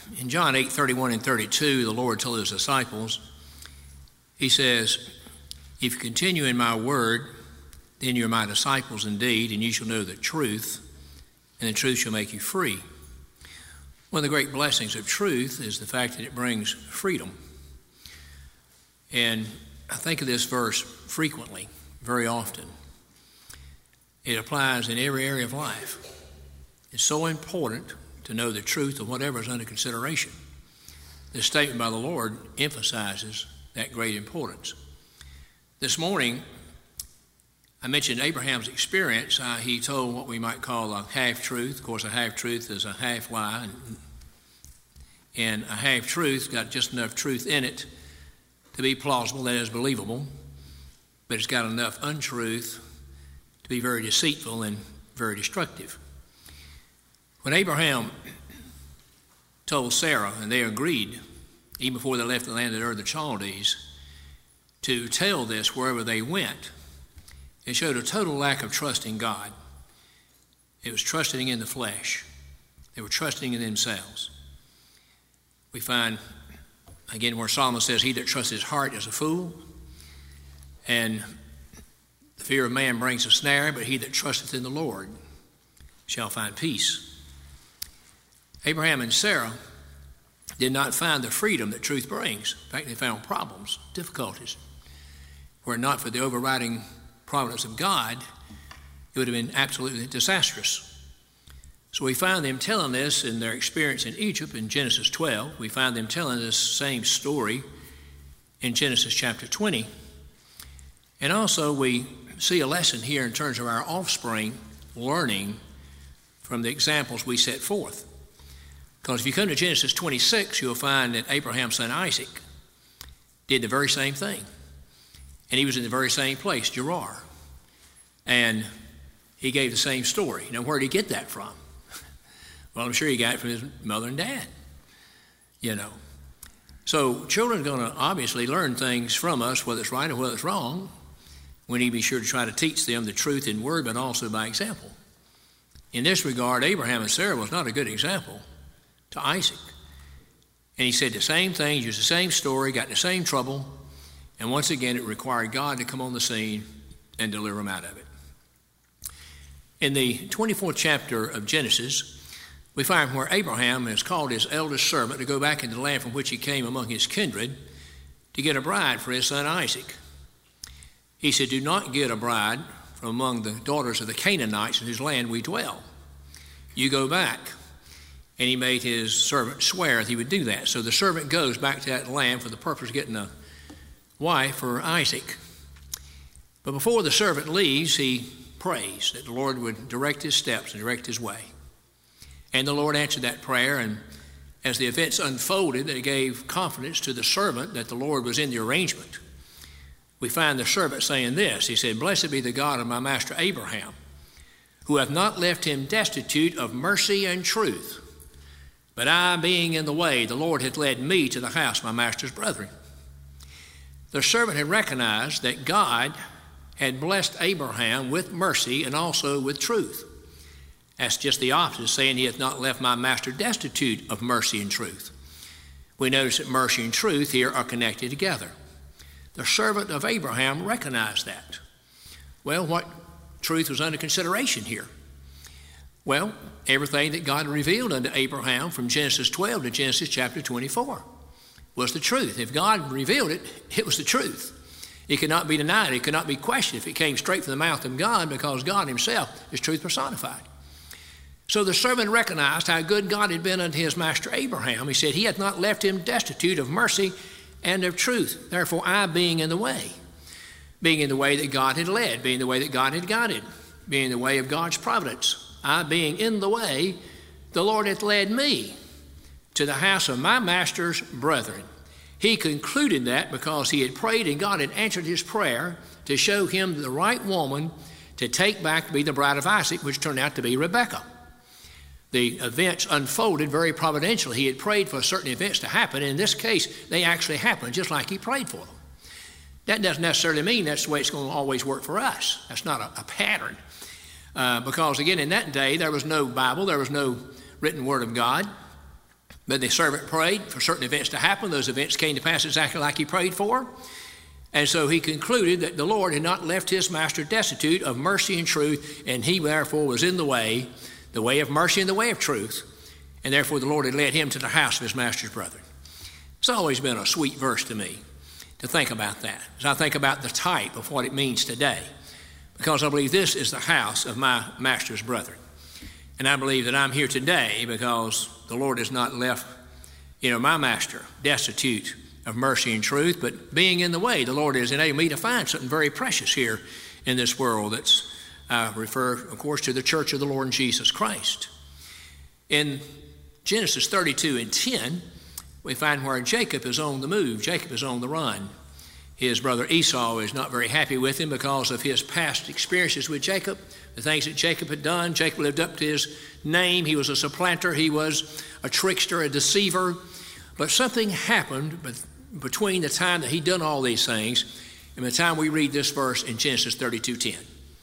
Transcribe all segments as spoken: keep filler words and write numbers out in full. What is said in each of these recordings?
in John eight, thirty-one and thirty-two, the Lord told his disciples, he says, if you continue in my word, then you're my disciples indeed, and you shall know the truth, and the truth shall make you free. One of the great blessings of truth is the fact that it brings freedom. And I think of this verse frequently, very often. It applies in every area of life. It's so important to know the truth of whatever is under consideration. This statement by the Lord emphasizes that great importance. This morning, I mentioned Abraham's experience. Uh, he told what we might call a half-truth. Of course, a half-truth is a half-lie. And, and a half-truth got just enough truth in it to be plausible, that is believable, but it's got enough untruth to be very deceitful and very destructive. When Abraham told Sarah, and they agreed, even before they left the land of Ur the Chaldees, to tell this wherever they went, it showed a total lack of trust in God. It was trusting in the flesh. They were trusting in themselves. We find, again, where Solomon says, he that trusts his heart is a fool, and the fear of man brings a snare, but he that trusteth in the Lord shall find peace. Abraham and Sarah did not find the freedom that truth brings. In fact, they found problems, difficulties. Were it not for the overriding providence of God, it would have been absolutely disastrous. So we find them telling this in their experience in Egypt in Genesis twelve. We find them telling this same story in Genesis chapter twenty. And also we see a lesson here in terms of our offspring learning from the examples we set forth. Because if you come to Genesis twenty-six, you'll find that Abraham's son Isaac did the very same thing. And he was in the very same place, Gerar. And he gave the same story. Now, where did he get that from? Well, I'm sure he got it from his mother and dad, you know. So children are going to obviously learn things from us, whether it's right or whether it's wrong. We need to be sure to try to teach them the truth in word, but also by example. In this regard, Abraham and Sarah was not a good example to Isaac. And he said the same thing, used the same story, got in the same trouble, and once again it required God to come on the scene and deliver him out of it. In the twenty-fourth chapter of Genesis, we find where Abraham has called his eldest servant to go back into the land from which he came among his kindred to get a bride for his son Isaac. He said, do not get a bride from among the daughters of the Canaanites in whose land we dwell. You go back. And he made his servant swear that he would do that. So the servant goes back to that land for the purpose of getting a wife for Isaac. But before the servant leaves, he prays that the Lord would direct his steps and direct his way. And the Lord answered that prayer, and as the events unfolded, it gave confidence to the servant that the Lord was in the arrangement. We find the servant saying this. He said, blessed be the God of my master Abraham, who hath not left him destitute of mercy and truth. But I, being in the way, the Lord hath led me to the house of my master's brethren. The servant had recognized that God had blessed Abraham with mercy and also with truth. That's just the opposite, saying he hath not left my master destitute of mercy and truth. We notice that mercy and truth here are connected together. The servant of Abraham recognized that. Well, what truth was under consideration here? Well, everything that God revealed unto Abraham from Genesis twelve to Genesis chapter twenty-four was the truth. If God revealed it, it was the truth. It could not be denied. It could not be questioned if it came straight from the mouth of God, because God himself is truth personified. So the servant recognized how good God had been unto his master Abraham. He said, he hath not left him destitute of mercy and of truth. Therefore, I, being in the way, being in the way that God had led, being the way that God had guided, being in the way of God's providence, I, being in the way, the Lord hath led me to the house of my master's brethren. He concluded that because he had prayed and God had answered his prayer to show him the right woman to take back to be the bride of Isaac, which turned out to be Rebekah. The events unfolded very providentially. He had prayed for certain events to happen. And in this case, they actually happened just like he prayed for them. That doesn't necessarily mean that's the way it's going to always work for us. That's not a, a pattern. Uh, because, again, in that day, there was no Bible. There was no written word of God. But the servant prayed for certain events to happen. Those events came to pass exactly like he prayed for. And so he concluded that the Lord had not left his master destitute of mercy and truth, and he therefore was in the way, the way of mercy and the way of truth. And therefore the Lord had led him to the house of his master's brethren. It's always been a sweet verse to me to think about that, as I think about the type of what it means today, because I believe this is the house of my master's brethren. And I believe that I'm here today because the Lord has not left, you know, my master destitute of mercy and truth, but being in the way, the Lord has enabled me to find something very precious here in this world. That's, I refer, of course, to the church of the Lord Jesus Christ. In Genesis thirty-two and ten, we find where Jacob is on the move. Jacob is on the run. His brother Esau is not very happy with him because of his past experiences with Jacob, the things that Jacob had done. Jacob lived up to his name. He was a supplanter. He was a trickster, a deceiver. But something happened between the time that he'd done all these things and the time we read this verse in Genesis thirty-two ten.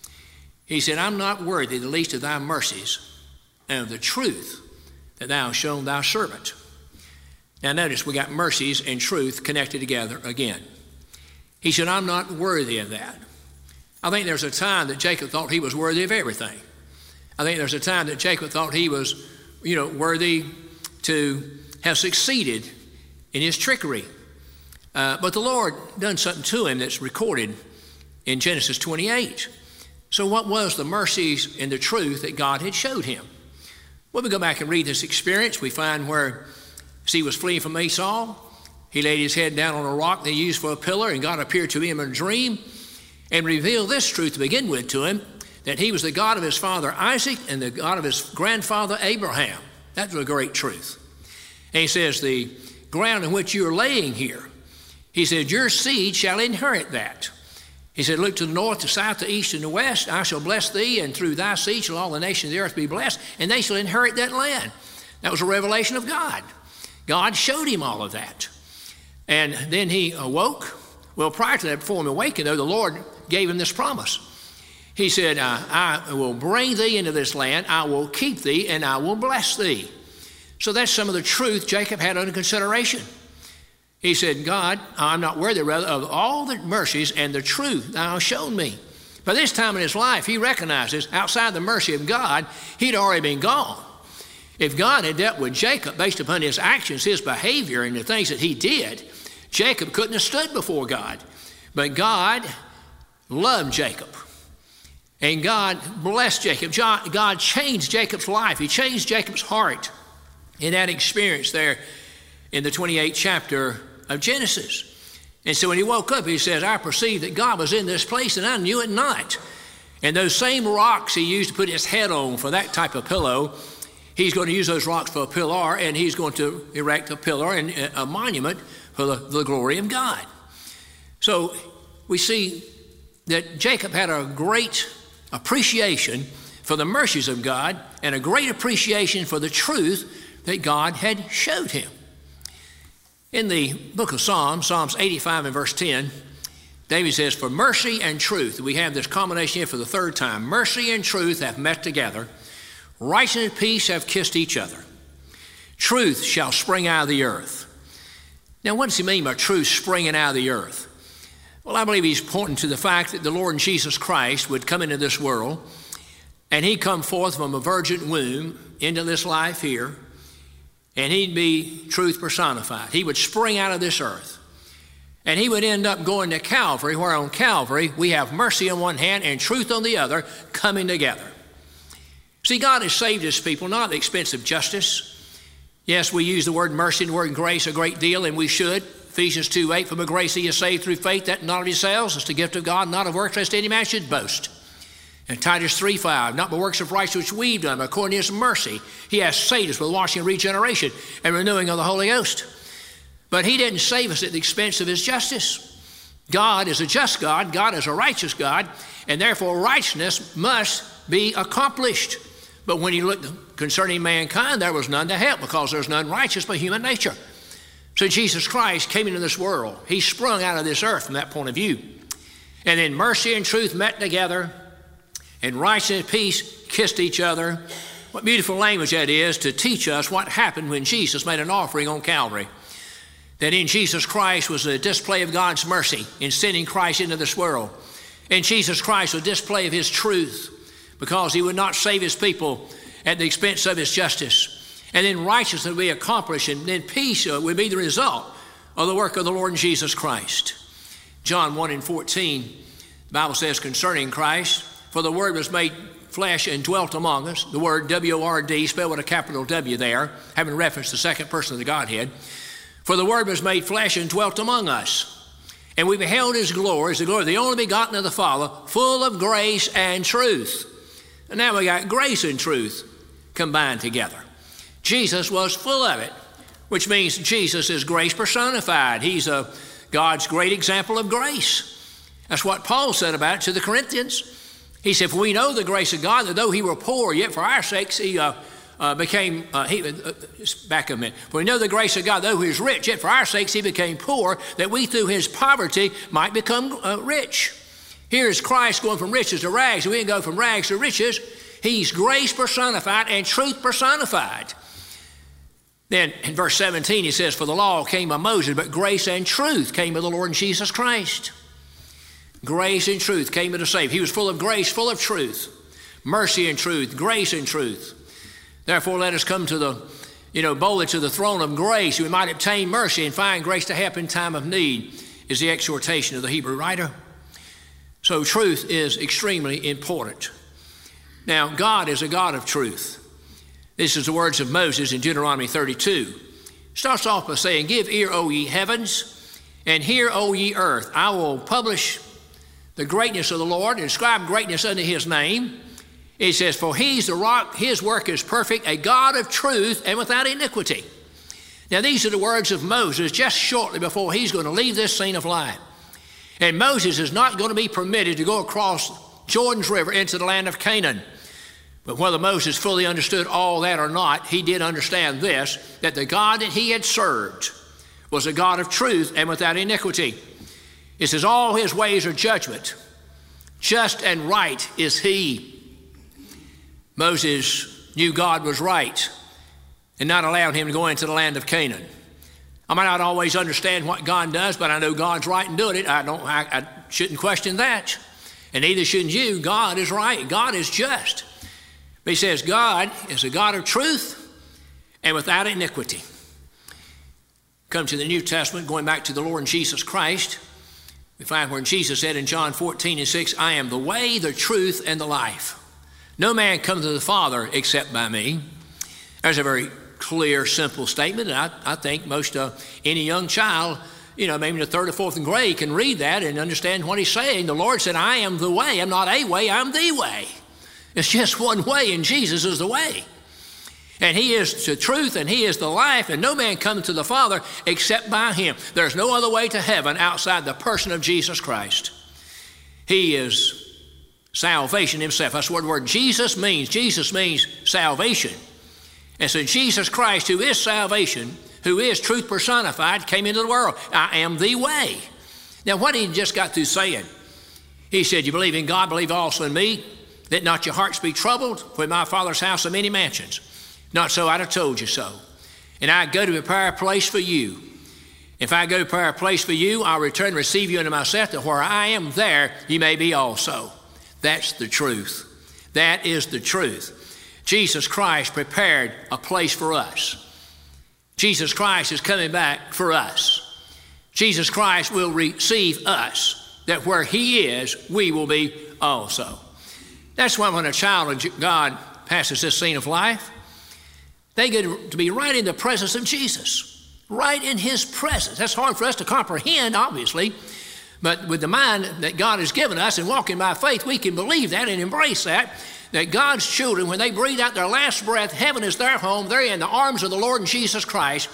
He said, I'm not worthy the least of thy mercies and of the truth that thou hast shown thy servant. Now notice we got mercies and truth connected together again. He said, I'm not worthy of that. I think there's a time that Jacob thought he was worthy of everything. I think there's a time that Jacob thought he was, you know, worthy to have succeeded in his trickery. Uh, but the Lord done something to him that's recorded in Genesis twenty-eight. So what was the mercies and the truth that God had showed him? When we go back and read this experience, we find where as he was fleeing from Esau, he laid his head down on a rock they used for a pillar, and God appeared to him in a dream and revealed this truth to begin with to him, that he was the God of his father Isaac and the God of his grandfather Abraham. That's a great truth. And he says, the ground in which you're laying here, he said, your seed shall inherit that. He said, look to the north, the south, the east, and the west. I shall bless thee, and through thy seed shall all the nations of the earth be blessed, and they shall inherit that land. That was a revelation of God. God showed him all of that. And then he awoke. Well, prior to that, before him awakened, though, the Lord gave him this promise. He said, uh, I will bring thee into this land, I will keep thee, and I will bless thee. So that's some of the truth Jacob had under consideration. He said, God, I'm not worthy rather of all the mercies and the truth thou hast shown me. By this time in his life, he recognizes outside the mercy of God, he'd already been gone. If God had dealt with Jacob based upon his actions, his behavior, and the things that he did, Jacob couldn't have stood before God. But God loved Jacob. And God blessed Jacob. God changed Jacob's life. He changed Jacob's heart in that experience there in the twenty-eighth chapter of Genesis. And so when he woke up, he says, I perceived that God was in this place and I knew it not. And those same rocks he used to put his head on for that type of pillow, he's going to use those rocks for a pillar, and he's going to erect a pillar and a monument for the, the glory of God. So we see that Jacob had a great appreciation for the mercies of God and a great appreciation for the truth that God had showed him. In the book of Psalms, Psalms eighty-five and verse ten, David says, for mercy and truth, we have this combination here for the third time, mercy and truth have met together, righteousness and peace have kissed each other. Truth shall spring out of the earth. Now, what does he mean by truth springing out of the earth? Well, I believe he's pointing to the fact that the Lord Jesus Christ would come into this world, and he'd come forth from a virgin womb into this life here, and he'd be truth personified. He would spring out of this earth, and he would end up going to Calvary, where on Calvary we have mercy on one hand and truth on the other coming together. See, God has saved his people not at the expense of justice. Yes, we use the word mercy and the word grace a great deal, and we should. Ephesians two eight, for by grace ye are saved through faith, that not of yourselves, it's the gift of God, not of works, lest any man should boast. And Titus three five, not by works of righteousness which we've done, but according to his mercy, he has saved us with washing and regeneration and renewing of the Holy Ghost. But he didn't save us at the expense of his justice. God is a just God, God is a righteous God, and therefore righteousness must be accomplished. But when you look concerning mankind, there was none to help, because there's none righteous but human nature. So Jesus Christ came into this world. He sprung out of this earth from that point of view. And then mercy and truth met together, and righteousness and peace kissed each other. What beautiful language that is to teach us what happened when Jesus made an offering on Calvary. That in Jesus Christ was a display of God's mercy in sending Christ into this world. In Jesus Christ was a display of his truth, because he would not save his people at the expense of his justice. And then righteousness would be accomplished, and then peace would be the result of the work of the Lord Jesus Christ. John one and fourteen, the Bible says concerning Christ, for the Word was made flesh and dwelt among us. The word W O R D, spelled with a capital W there, having reference to the second person of the Godhead. For the Word was made flesh and dwelt among us. And we beheld his glory, as the glory of the only begotten of the Father, full of grace and truth. And now we got grace and truth combined together. Jesus was full of it, which means Jesus is grace personified. He's a, God's great example of grace. That's what Paul said about it to the Corinthians. He said, for we know the grace of God, that though he were poor, yet for our sakes he uh, uh, became, uh, he, uh, back a minute. For we know the grace of God, though he was rich, yet for our sakes he became poor, that we through his poverty might become uh, rich. Here's Christ going from riches to rags. We didn't go from rags to riches. He's grace personified and truth personified. Then in verse seventeen, he says, for the law came by Moses, but grace and truth came by the Lord Jesus Christ. Grace and truth came to save. He was full of grace, full of truth. Mercy and truth, grace and truth. Therefore, let us come to the, you know, boldly to the throne of grace, we might obtain mercy and find grace to help in time of need, is the exhortation of the Hebrew writer. So truth is extremely important. Now, God is a God of truth. This is the words of Moses in Deuteronomy thirty-two. Starts off by saying, give ear, O ye heavens, and hear, O ye earth. I will publish the greatness of the Lord, and ascribe greatness unto his name. It says, for he's the rock, his work is perfect, a God of truth and without iniquity. Now, these are the words of Moses just shortly before he's going to leave this scene of life. And Moses is not going to be permitted to go across Jordan's River into the land of Canaan. But whether Moses fully understood all that or not, he did understand this, that the God that he had served was a God of truth and without iniquity. It says, all his ways are judgment. Just and right is he. Moses knew God was right and not allowed him to go into the land of Canaan. I might not always understand what God does, but I know God's right in doing it. I don't. I, I shouldn't question that. And neither shouldn't you. God is right. God is just. But he says God is a God of truth and without iniquity. Come to the New Testament, going back to the Lord Jesus Christ, we find where Jesus said in John fourteen and six, I am the way, the truth, and the life. No man comes to the Father except by me. There's a very clear, simple statement, and I, I think most uh, any young child, you know, maybe in the third or fourth grade can read that and understand what he's saying. The Lord said, I am the way. I'm not a way, I'm the way. It's just one way, and Jesus is the way. And he is the truth, and he is the life, and no man comes to the Father except by him. There's no other way to heaven outside the person of Jesus Christ. He is salvation himself. That's what the word Jesus means. Jesus means salvation. And so Jesus Christ, who is salvation, who is truth personified, came into the world. I am the way. Now, what he just got through saying, he said, you believe in God, believe also in me. Let not your hearts be troubled, for in my Father's house are many mansions. Not so, I'd have told you so. And I go to prepare a place for you. If I go to prepare a place for you, I'll return and receive you unto myself, that where I am, there you may be also. That's the truth. That is the truth. Jesus Christ prepared a place for us. Jesus Christ is coming back for us. Jesus Christ will receive us, that where he is, we will be also. That's why when a child of God passes this scene of life, they get to be right in the presence of Jesus, right in his presence. That's hard for us to comprehend, obviously, but with the mind that God has given us and walking by faith, we can believe that and embrace that, that God's children, when they breathe out their last breath, heaven is their home. They're in the arms of the Lord and Jesus Christ.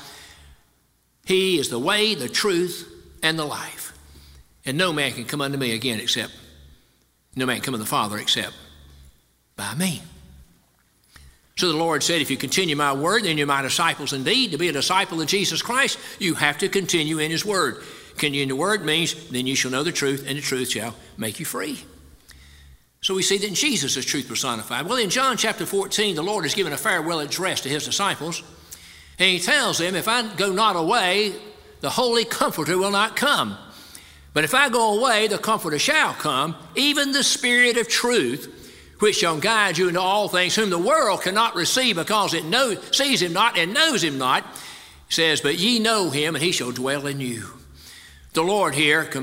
He is the way, the truth, and the life. And no man can come unto me again except, no man can come to the Father except by me. So the Lord said, if you continue my word, then you're my disciples indeed. To be a disciple of Jesus Christ, you have to continue in his word. Continue in the word means, then you shall know the truth, and the truth shall make you free. So we see that Jesus is truth personified. Well, in John chapter fourteen, the Lord has given a farewell address to his disciples. And he tells them, if I go not away, the Holy Comforter will not come. But if I go away, the Comforter shall come, even the Spirit of truth, which shall guide you into all things, whom the world cannot receive because it knows, sees him not and knows him not. He says, but ye know him, and he shall dwell in you. The Lord here com-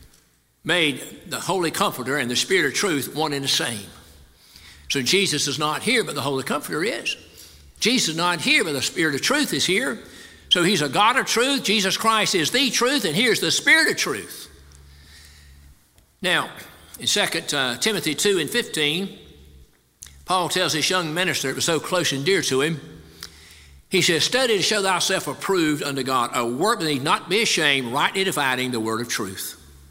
made the Holy Comforter and the Spirit of truth one and the same. So Jesus is not here, but the Holy Comforter is. Jesus is not here, but the Spirit of truth is here. So he's a God of truth. Jesus Christ is the truth, and here's the Spirit of truth. Now, in Second uh, Timothy two and fifteen, Paul tells this young minister, it was so close and dear to him, he says, study to show thyself approved unto God, a work that need not be ashamed, rightly dividing the word of truth.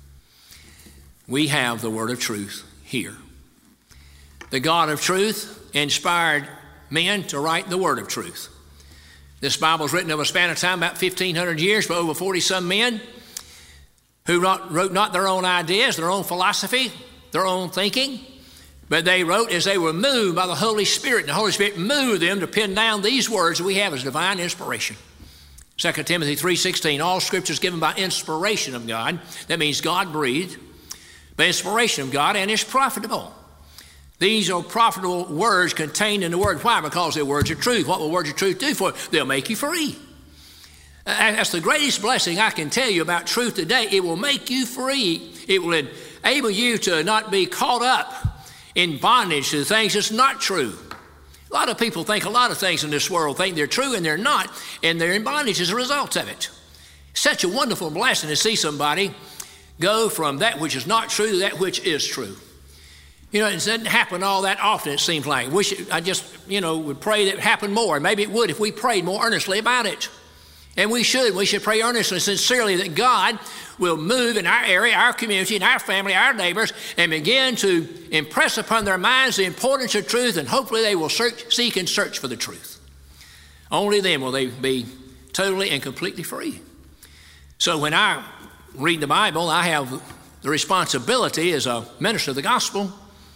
We have the word of truth here. The God of truth inspired men to write the word of truth. This Bible is written over a span of time, about fifteen hundred years, by over forty-some men who not, wrote not their own ideas, their own philosophy, their own thinking, but they wrote as they were moved by the Holy Spirit. And the Holy Spirit moved them to pin down these words that we have as divine inspiration. Second Timothy three sixteen, all Scripture is given by inspiration of God. That means God breathed, by inspiration of God, and is profitable. These are profitable words contained in the Word. Why? Because they're words of truth. What will words of truth do for you? They'll make you free. That's the greatest blessing I can tell you about truth today. It will make you free. It will enable you to not be caught up in bondage to things that's not true. A lot of people think a lot of things in this world, think they're true and they're not, and they're in bondage as a result of it. Such a wonderful blessing to see somebody go from that which is not true to that which is true. You know, it doesn't happen all that often, it seems like. Wish it, I just, you know, would pray that it happened more. Maybe it would if we prayed more earnestly about it. And we should. We should pray earnestly and sincerely that God will move in our area, our community, in our family, our neighbors, and begin to impress upon their minds the importance of truth, and hopefully they will search, seek and search for the truth. Only then will they be totally and completely free. So when I read the Bible, I have the responsibility as a minister of the gospel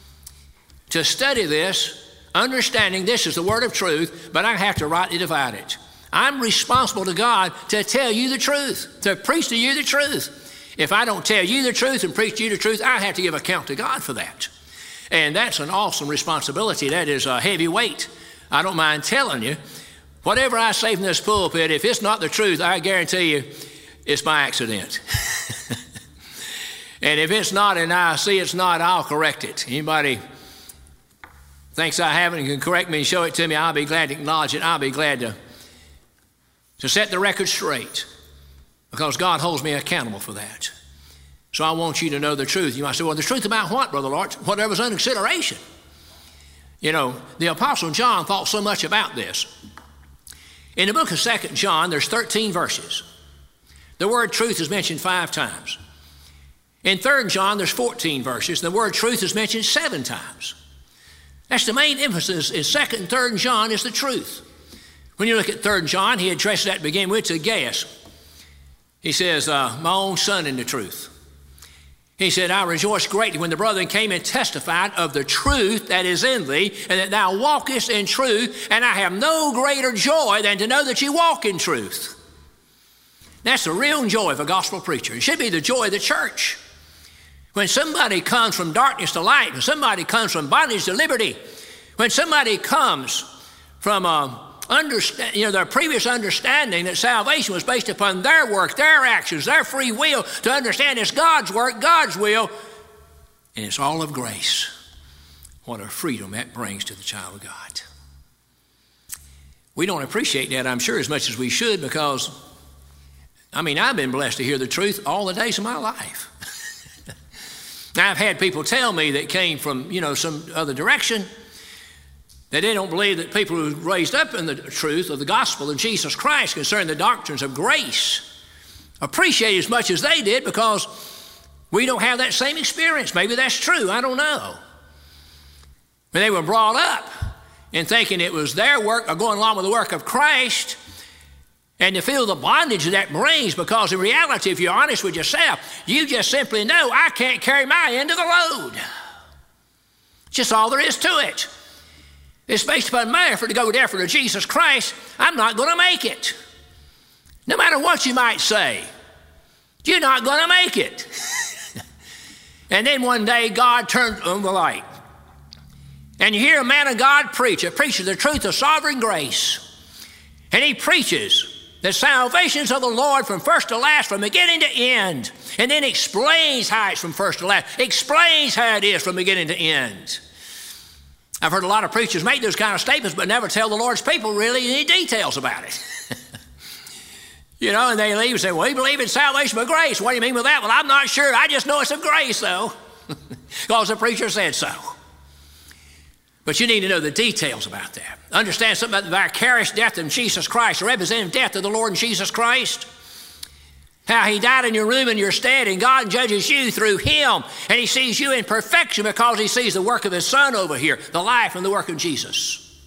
to study this, understanding this is the word of truth, but I have to rightly divide it. I'm responsible to God to tell you the truth, to preach to you the truth. If I don't tell you the truth and preach to you the truth, I have to give account to God for that. And that's an awesome responsibility. That is a heavy weight. I don't mind telling you, whatever I say from this pulpit, if it's not the truth, I guarantee you it's by accident. And if it's not and I see it's not, I'll correct it. Anybody thinks I haven't and can correct me and show it to me, I'll be glad to acknowledge it. I'll be glad to to set the record straight, because God holds me accountable for that. So I want you to know the truth. You might say, well, the truth about what, Brother Lawrence? Whatever's under consideration. You know, the Apostle John thought so much about this. In the book of Second John, there's thirteen verses. The word truth is mentioned five times. In Third John, there's fourteen verses. The word truth is mentioned seven times. That's the main emphasis in Second and Third John is the truth. When you look at Third John, he addresses that to begin with to Gaius. He says, uh, my own son in the truth. He said, I rejoice greatly when the brethren came and testified of the truth that is in thee, and that thou walkest in truth, and I have no greater joy than to know that you walk in truth. That's the real joy of a gospel preacher. It should be the joy of the church. When somebody comes from darkness to light, when somebody comes from bondage to liberty, when somebody comes from a Understand, you know, their previous understanding that salvation was based upon their work, their actions, their free will, to understand it's God's work, God's will, and it's all of grace. What a freedom that brings to the child of God. We don't appreciate that, I'm sure, as much as we should, because, I mean, I've been blessed to hear the truth all the days of my life. I've had people tell me that came from, you know, some other direction, that they don't believe that people who are raised up in the truth of the gospel of Jesus Christ concerning the doctrines of grace appreciate as much as they did, because we don't have that same experience. Maybe that's true. I don't know. But they were brought up in thinking it was their work or going along with the work of Christ, and to feel the bondage that brings, because in reality, if you're honest with yourself, you just simply know I can't carry my end of the load. Just all there is to it. It's based upon my effort to go therefore to Jesus Christ. I'm not going to make it. No matter what you might say, you're not going to make it. And then one day God turned on the light. And you hear a man of God preach. It preaches the truth of sovereign grace. And he preaches the salvations of the Lord from first to last, from beginning to end. And then explains how it's from first to last. Explains how it is from beginning to end. I've heard a lot of preachers make those kind of statements, but never tell the Lord's people really any details about it. You know, and they leave and say, well, we believe in salvation by grace. What do you mean with that? Well, I'm not sure. I just know it's of grace, though, because the preacher said so. But you need to know the details about that. Understand something about the vicarious death of Jesus Christ, the representative death of the Lord Jesus Christ. How he died in your room in your stead, and God judges you through him. And he sees you in perfection because he sees the work of his Son over here, the life and the work of Jesus.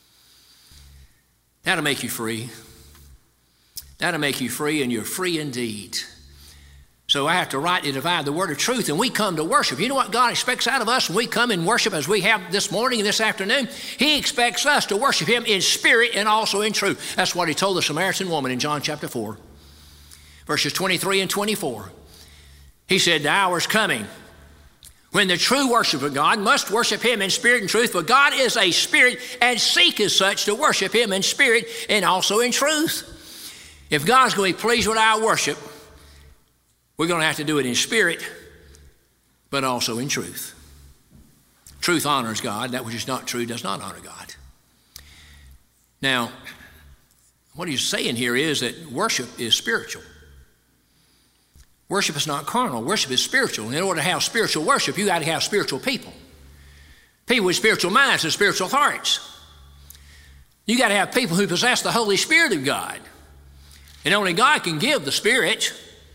That'll make you free. That'll make you free, and you're free indeed. So I have to rightly divide the word of truth, and we come to worship. You know what God expects out of us when we come and worship as we have this morning and this afternoon? He expects us to worship him in spirit and also in truth. That's what he told the Samaritan woman in John chapter four, verses twenty-three and twenty-four. He said, the hour is coming when the true worshiper of God must worship him in spirit and truth, for God is a spirit, and seek as such to worship him in spirit and also in truth. If God's going to be pleased with our worship, we're going to have to do it in spirit, but also in truth. Truth honors God. That which is not true does not honor God. Now, what he's saying here is that worship is spiritual. Worship is not carnal. Worship is spiritual. And in order to have spiritual worship, you got to have spiritual people. People with spiritual minds and spiritual hearts. You got to have people who possess the Holy Spirit of God. And only God can give the Spirit.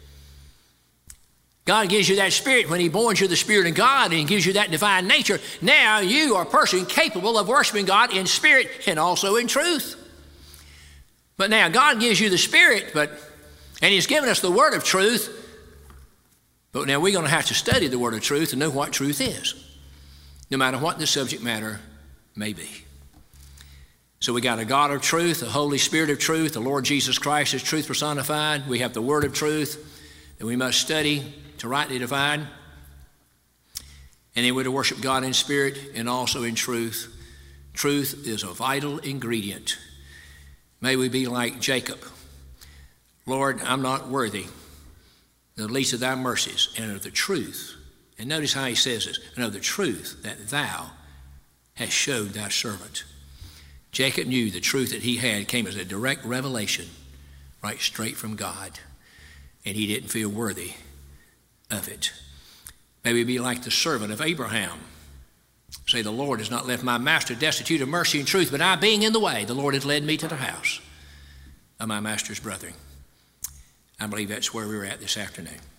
God gives you that Spirit when he borns you the Spirit of God, and he gives you that divine nature. Now you are a person capable of worshiping God in spirit and also in truth. But now God gives you the Spirit, but and he's given us the word of truth. But now we're going to have to study the word of truth and know what truth is, no matter what the subject matter may be. So we got a God of truth, the Holy Spirit of truth, the Lord Jesus Christ is truth personified. We have the word of truth that we must study to rightly divide. And then we're to worship God in spirit and also in truth. Truth is a vital ingredient. May we be like Jacob. Lord, I'm not worthy, the least of thy mercies, and of the truth. And notice how he says this, and of the truth that thou hast showed thy servant. Jacob knew the truth that he had came as a direct revelation, right straight from God. And he didn't feel worthy of it. May we be like the servant of Abraham. Say, the Lord has not left my master destitute of mercy and truth, but I being in the way, the Lord has led me to the house of my master's brethren. I believe that's where we're at this afternoon.